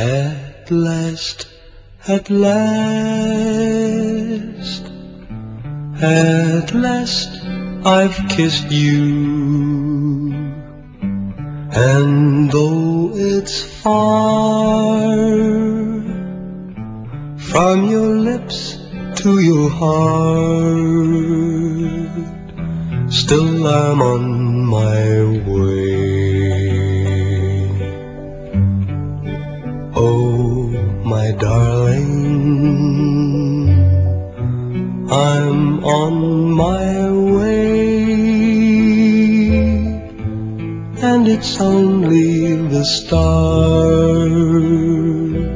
At last, at last, at last I've kissed you, and though it's far from your lips to your heart, still I'm on my way. Oh, my darling, I'm on my way, and it's only the start.